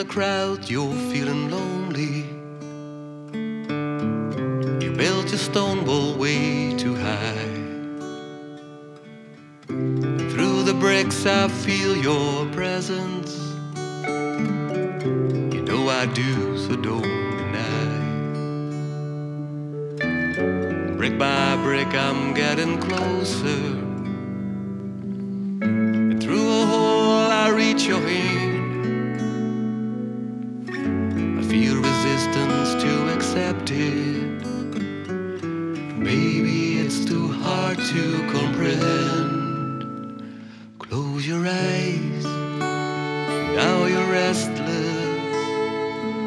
crowd you're feeling lonely. You built your stone wall way too high. Through the bricks I feel your presence. You know I do, so don't deny. Brick by brick I'm getting closer, and through a hole I reach your hand. I feel resistance to accept it. Maybe it's too hard to